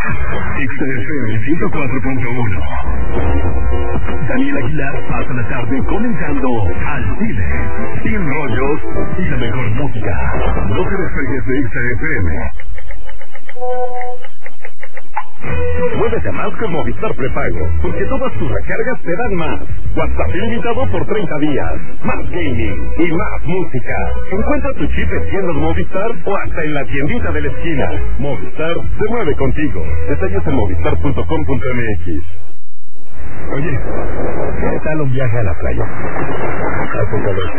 XFM 104.1. Daniel Aguilar pasa la tarde comenzando Al Chile, sin rollos y la mejor música. No te despegues de XFM. Muévete más con Movistar Prepago, porque todas tus recargas te dan más. WhatsApp ilimitado por 30 días, más gaming y más música. Encuentra tu chip en tiendas Movistar o hasta en la tiendita de la esquina. Movistar se mueve contigo. Detalles en movistar.com.mx. Oye, ¿qué tal un viaje a la playa? Hace calor.